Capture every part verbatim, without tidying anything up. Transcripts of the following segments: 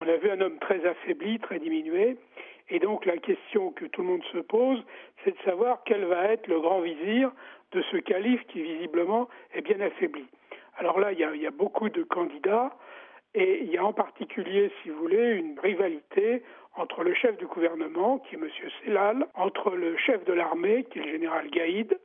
On a vu un homme très affaibli, très diminué. Et donc la question que tout le monde se pose, c'est de savoir quel va être le grand vizir de ce calife qui visiblement est bien affaibli. Alors là, il y a, il y a beaucoup de candidats et il y a en particulier, si vous voulez, une rivalité entre le chef du gouvernement, qui est M. Sellal, entre le chef de l'armée, qui est le général Gaïd,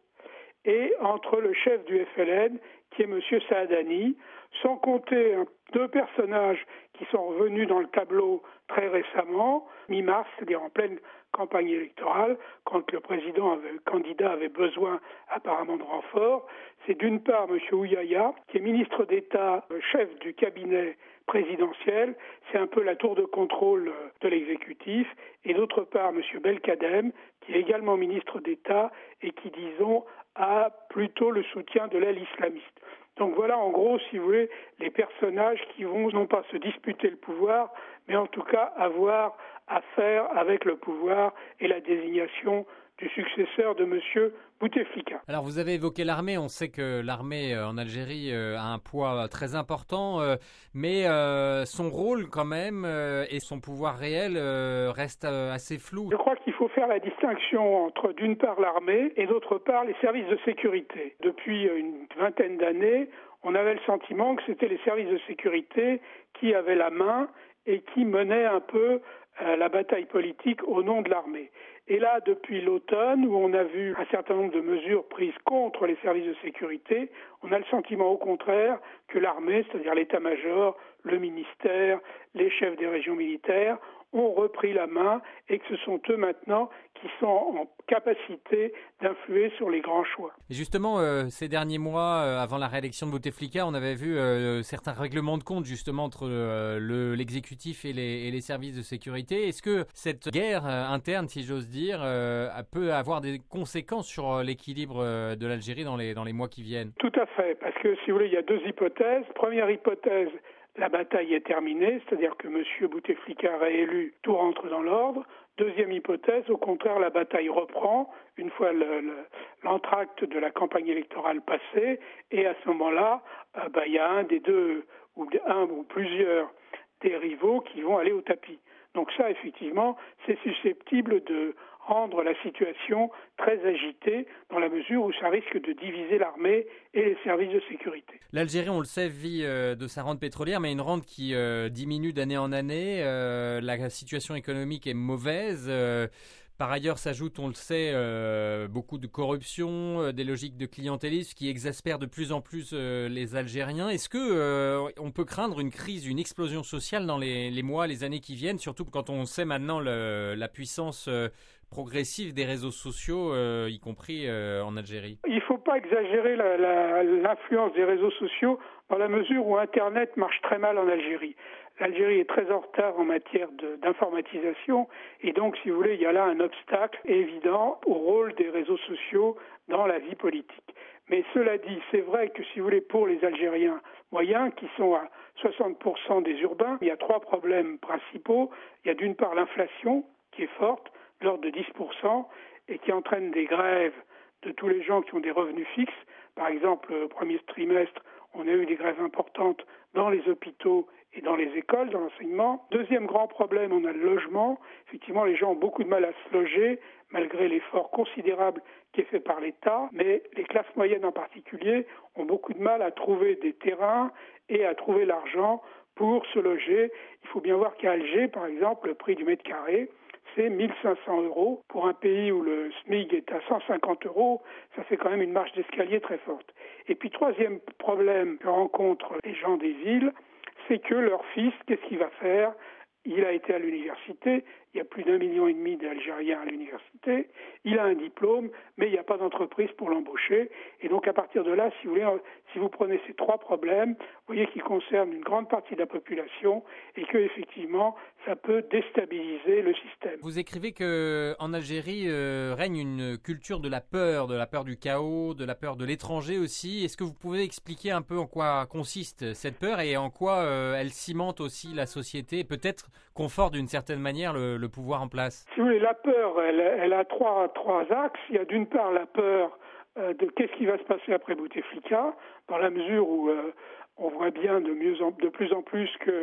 et entre le chef du F L N, qui est M. Saadani, sans compter deux personnages qui sont revenus dans le tableau très récemment, mi-mars, c'est-à-dire en pleine campagne électorale, quand le président avait, le candidat avait besoin apparemment de renfort. C'est d'une part M. Ouyaya, qui est ministre d'État, chef du cabinet présidentiel, c'est un peu la tour de contrôle de l'exécutif, et d'autre part M. Belkacem, qui est également ministre d'État et qui, disons, a plutôt le soutien de l'aile islamiste. Donc voilà, en gros, si vous voulez, les personnages qui vont non pas se disputer le pouvoir, mais en tout cas avoir affaire avec le pouvoir et la désignation du successeur de M. Bouteflika. Alors vous avez évoqué l'armée, on sait que l'armée en Algérie a un poids très important, mais son rôle quand même et son pouvoir réel restent assez flous. Je crois qu'il faut faire la distinction entre d'une part l'armée et d'autre part les services de sécurité. Depuis une vingtaine d'années, on avait le sentiment que c'était les services de sécurité qui avaient la main et qui menaient un peu la bataille politique au nom de l'armée. Et là, depuis l'automne, où on a vu un certain nombre de mesures prises contre les services de sécurité, on a le sentiment au contraire que l'armée, c'est-à-dire l'état-major, le ministère, les chefs des régions militaires, ont repris la main et que ce sont eux maintenant qui sont en capacité d'influer sur les grands choix. Et justement, euh, ces derniers mois, euh, avant la réélection de Bouteflika, on avait vu euh, certains règlements de compte justement entre euh, le, l'exécutif et les, et les services de sécurité. Est-ce que cette guerre euh, interne, si j'ose dire, euh, peut avoir des conséquences sur l'équilibre euh, de l'Algérie dans les, dans les mois qui viennent? Tout à fait, parce que si vous voulez, il y a deux hypothèses. Première hypothèse, la bataille est terminée, c'est-à-dire que M. Bouteflika réélu, tout rentre dans l'ordre. Deuxième hypothèse, au contraire, la bataille reprend une fois le, le, l'entracte de la campagne électorale passée, et à ce moment-là, euh, bah, il y a un des deux, ou un ou plusieurs des rivaux qui vont aller au tapis. Donc ça, effectivement, c'est susceptible de rendre la situation très agitée dans la mesure où ça risque de diviser l'armée et les services de sécurité. L'Algérie, on le sait, vit euh, de sa rente pétrolière, mais une rente qui euh, diminue d'année en année. Euh, la situation économique est mauvaise. Euh, Par ailleurs, s'ajoute, on le sait, euh, beaucoup de corruption, euh, des logiques de clientélisme qui exaspèrent de plus en plus euh, les Algériens. Est-ce que euh, on peut craindre une crise, une explosion sociale dans les, les mois, les années qui viennent, surtout quand on sait maintenant le, la puissance euh, progressive des réseaux sociaux, euh, y compris euh, en Algérie? Il ne faut pas exagérer la, la, l'influence des réseaux sociaux dans la mesure où Internet marche très mal en Algérie. L'Algérie est très en retard en matière de, d'informatisation et donc, si vous voulez, il y a là un obstacle évident au rôle des réseaux sociaux dans la vie politique. Mais cela dit, c'est vrai que, si vous voulez, pour les Algériens moyens, qui sont à soixante pour cent des urbains, il y a trois problèmes principaux. Il y a d'une part l'inflation, qui est forte, de l'ordre de dix pour cent, et qui entraîne des grèves de tous les gens qui ont des revenus fixes. Par exemple, au premier trimestre, on a eu des grèves importantes dans les hôpitaux et dans les écoles, dans l'enseignement. Deuxième grand problème, on a le logement. Effectivement, les gens ont beaucoup de mal à se loger, malgré l'effort considérable qui est fait par l'État. Mais les classes moyennes en particulier ont beaucoup de mal à trouver des terrains et à trouver l'argent pour se loger. Il faut bien voir qu'à Alger, par exemple, le prix du mètre carré, c'est mille cinq cents euros. Pour un pays où le SMIC est à cent cinquante euros, ça fait quand même une marche d'escalier très forte. Et puis, troisième problème que rencontrent les gens des villes, c'est que leur fils, qu'est-ce qu'il va faire? Il a été à l'université, il y a plus d'un million et demi d'Algériens à l'université, il a un diplôme, mais il n'y a pas d'entreprise pour l'embaucher. Et donc à partir de là, si vous voulez, si vous prenez ces trois problèmes, vous voyez qu'ils concernent une grande partie de la population et que effectivement, ça peut déstabiliser le système. Vous écrivez que en Algérie euh, règne une culture de la peur, de la peur du chaos, de la peur de l'étranger aussi. Est-ce que vous pouvez expliquer un peu en quoi consiste cette peur et en quoi euh, elle cimente aussi la société et peut-être conforte d'une certaine manière le, le pouvoir en place? Si vous voulez, la peur, elle, elle a trois, trois axes. Il y a d'une part la peur euh, de qu'est-ce qui va se passer après Bouteflika, dans la mesure où euh, on voit bien de, mieux en, de plus en plus que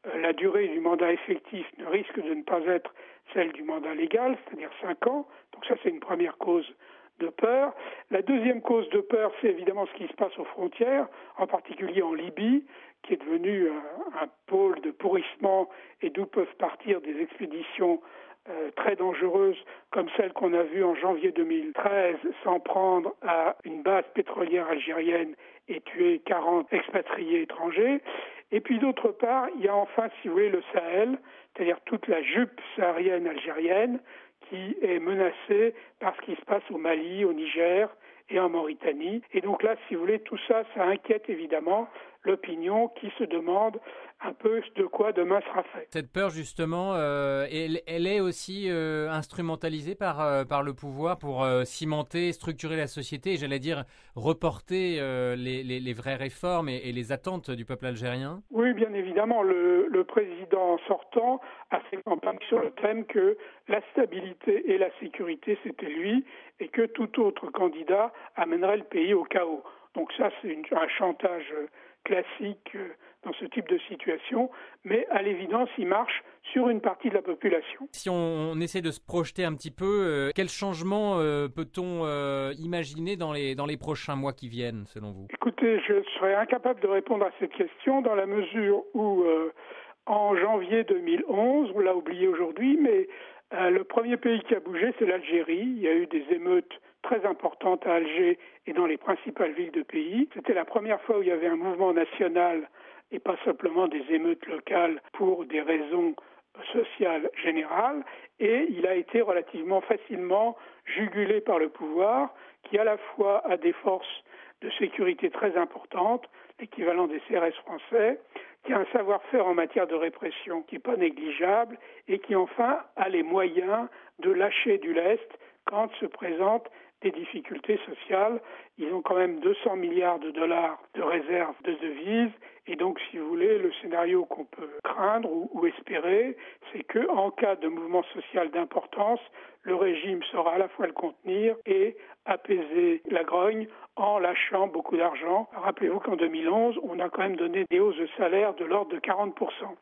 euh, la durée du mandat effectif ne risque de ne pas être celle du mandat légal, c'est-à-dire cinq ans. Donc ça, c'est une première cause de peur. La deuxième cause de peur, c'est évidemment ce qui se passe aux frontières, en particulier en Libye, qui est devenu un, un pôle de pourrissement et d'où peuvent partir des expéditions euh, très dangereuses comme celle qu'on a vue en janvier deux mille treize s'en prendre à une base pétrolière algérienne et tuer quarante expatriés étrangers. Et puis d'autre part, il y a enfin, si vous voulez, le Sahel, c'est-à-dire toute la jupe saharienne algérienne qui est menacée par ce qui se passe au Mali, au Niger et en Mauritanie. Et donc là, si vous voulez, tout ça, ça inquiète évidemment l'opinion qui se demande un peu de quoi demain sera fait. Cette peur, justement, euh, elle, elle est aussi euh, instrumentalisée par, euh, par le pouvoir pour euh, cimenter, structurer la société et, j'allais dire, reporter euh, les, les, les vraies réformes et, et les attentes du peuple algérien? Oui, bien évidemment. Le, le président sortant a fait campagne sur le thème que la stabilité et la sécurité, c'était lui, et que tout autre candidat amènerait le pays au chaos. Donc ça, c'est une, un chantage classique dans ce type de situation, mais à l'évidence, il marche sur une partie de la population. Si on, on essaie de se projeter un petit peu, euh, quel changement euh, peut-on euh, imaginer dans les, dans les prochains mois qui viennent, selon vous? Écoutez, je serais incapable de répondre à cette question dans la mesure où, euh, en janvier deux mille onze, on l'a oublié aujourd'hui, mais euh, le premier pays qui a bougé, c'est l'Algérie. Il y a eu des émeutes très importantes à Alger et dans les principales villes de pays. C'était la première fois où il y avait un mouvement national et pas simplement des émeutes locales pour des raisons sociales générales. Et il a été relativement facilement jugulé par le pouvoir, qui à la fois a des forces de sécurité très importantes, l'équivalent des C R S français, qui a un savoir-faire en matière de répression qui n'est pas négligeable et qui enfin a les moyens de lâcher du lest quand se présentent des difficultés sociales. Ils ont quand même deux cents milliards de dollars de réserves de devises et donc, si vous voulez, le scénario qu'on peut craindre ou, ou espérer, c'est qu'en cas de mouvement social d'importance, le régime saura à la fois le contenir et apaiser la grogne en lâchant beaucoup d'argent. Rappelez-vous qu'en deux mille onze, on a quand même donné des hausses de salaire de l'ordre de quarante pour cent.